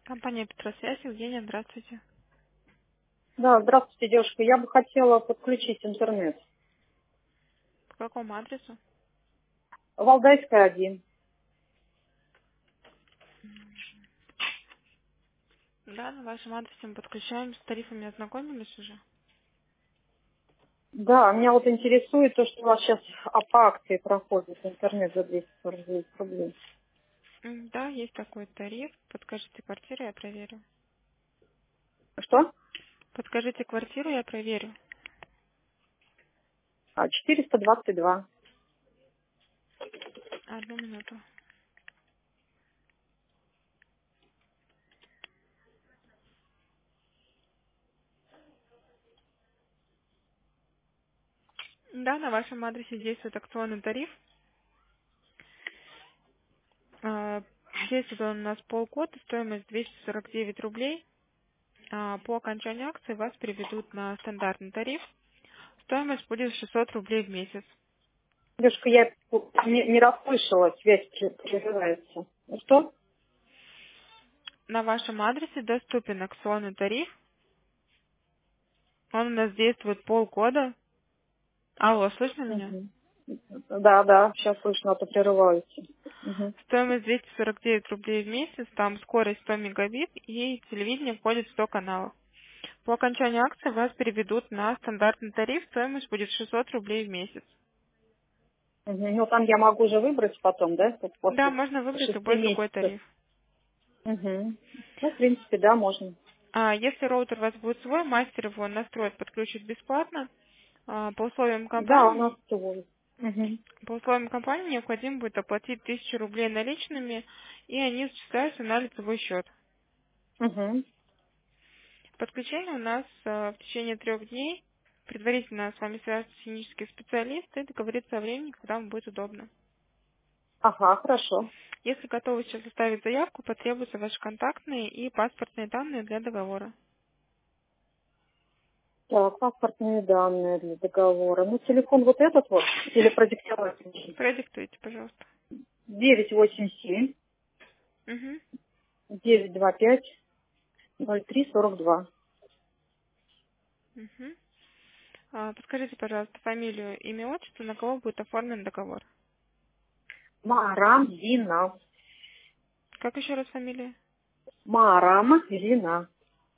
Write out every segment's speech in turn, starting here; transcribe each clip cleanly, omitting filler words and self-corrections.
Компания Петросвязь, Евгения, здравствуйте. Да, здравствуйте, девушка. Я бы хотела подключить интернет. По какому адресу? Валдайская, 1. Да, на вашем адресе мы подключаем, с тарифами ознакомились уже? Да, меня вот интересует то, что у вас сейчас по акции проходит интернет за 249 рублей. Да, есть такой тариф. Подскажите квартиру, я проверю. Что? Подскажите квартиру, я проверю. 422. Одну минуту. Да, на вашем адресе действует акционный тариф. А, Действует он у нас полгода, стоимость 249 рублей. По окончанию акции вас переведут на стандартный тариф. Стоимость будет 600 рублей в месяц. Девушка, я не расслышала, связь прерывается. Что? На вашем адресе доступен акционный тариф. Он у нас действует полгода. Алло, слышно меня? Мгм. Да, сейчас слышно, а то прерывается. Мгм. Стоимость 249 рублей в месяц, там скорость 100 мегабит и телевидение входит в 100 каналов. По окончанию акции вас переведут на стандартный тариф, стоимость будет 600 рублей в месяц. Мгм. Ну, там я могу уже выбрать потом, да, вот Да, после можно выбрать 6 любой другой месяцев. тариф. Мгм. Ну, в принципе, да, можно. Если роутер у вас будет свой, мастер его настроит, подключит бесплатно. По условиям Да, у компании, нас свой. Мгм. необходимо будет оплатить 1000 рублей наличными, и они зачисляются на лицевой счет. Мгм. Подключение у нас в течение 3 дней. Предварительно с вами свяжется технический специалист и договорится о времени, когда вам будет удобно. Ага, хорошо. Если готовы сейчас оставить заявку, потребуются ваши контактные и паспортные данные для договора. Так, паспортные данные для договора. Ну, телефон вот этот вот, или продиктовать? Продиктуйте, пожалуйста. 987 Угу. 925 0342. Угу. Подскажите, пожалуйста, фамилию, имя, отчество, на кого будет оформлен договор. Марам Зина. Как еще раз фамилия? Марам Зина.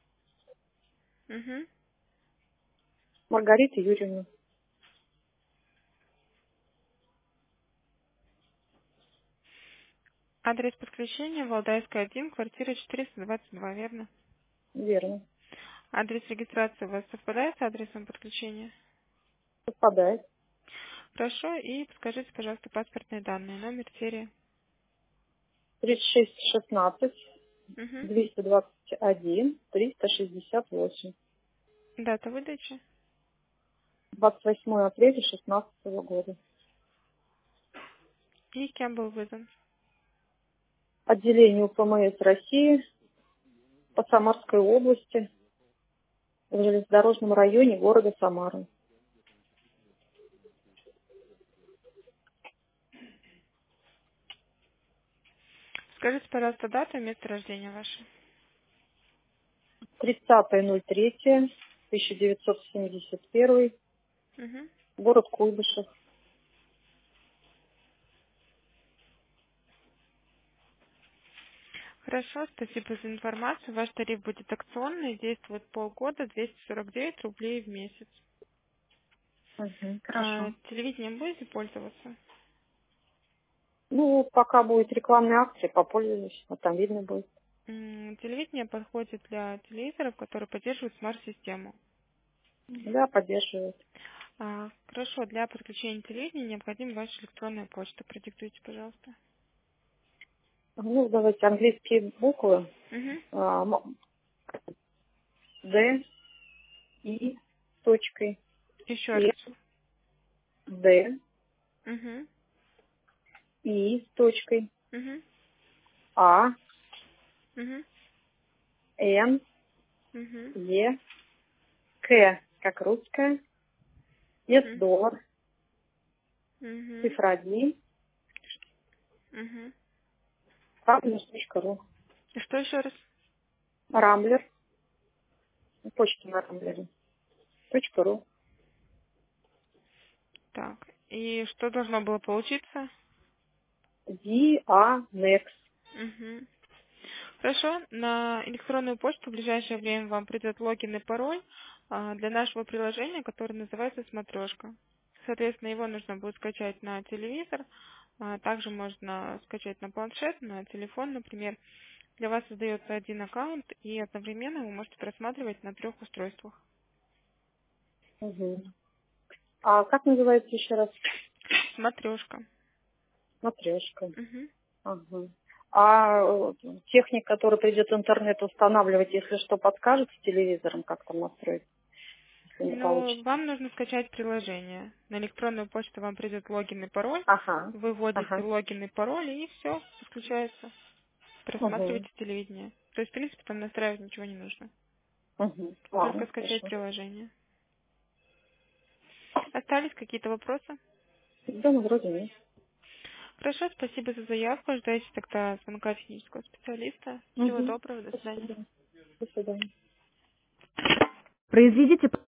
Угу. Маргарита Юрьевна. Адрес подключения Валдайская, 1, квартира 422, верно? Верно. Адрес регистрации у вас совпадает с адресом подключения? Совпадает. Хорошо, и подскажите, пожалуйста, паспортные данные, номер, серия. 3616 Угу. 221 368. Дата выдачи 28 апреля 2016 года. и кем был выдан. Отделение УПМС России по Самарской области в железнодорожном районе города Самары. Скажите, пожалуйста, дату и место рождения ваше. 30.03.1971, Угу. город Куйбышев. Хорошо, спасибо за информацию. Ваш тариф будет акционный, действует полгода, 249 рублей в месяц. Мгм, хорошо. Телевидением будете пользоваться? Ну, пока будет рекламная акция, попользуюсь, а там видно будет. Телевидение подходит для телевизоров, которые поддерживают смарт-систему. Да, поддерживает. Хорошо, для подключения телевидения необходима ваша электронная почта. Продиктуйте, пожалуйста. Ну, давайте английские буквы. Угу. Д, И, точкой, Еще С, раз. Д, Угу. И, точкой, Угу. А, Угу. Н, Угу. Е, К, как русская, С, Угу. доллар, Угу. цифра 1, Угу. правильно.ру. И что еще раз? Рамблер. Почта на Рамблере. .ру. Так, и что должно было получиться? Dianex. Угу. Хорошо, на электронную почту в ближайшее время вам придет логин и пароль для нашего приложения, которое называется «Смотрешка». Соответственно, его нужно будет скачать на телевизор, также можно скачать на планшет, на телефон, например. Для вас создается один аккаунт, и одновременно вы можете просматривать на 3 устройствах. Угу. А как называется еще раз? Смотрешка. Смотрешка. Угу. Ага. А техник, который придет в интернет устанавливать, если что, подскажет с телевизором, как там настроить, если не Ну, получится? вам нужно скачать приложение. На электронную почту вам придет логин и пароль. Ага. Вы вводите Ага. логин и пароль, и все, подключается. Угу. Просматриваете телевидение. То есть, в принципе, там настраивать ничего не нужно. Угу. Только Ладно, скачать хорошо. приложение. Остались какие-то вопросы? Да, ну, вроде нет. Хорошо, спасибо за заявку. Ждайте тогда звонка технического специалиста. Всего Угу. доброго, до свидания. Спасибо. До свидания. Произведите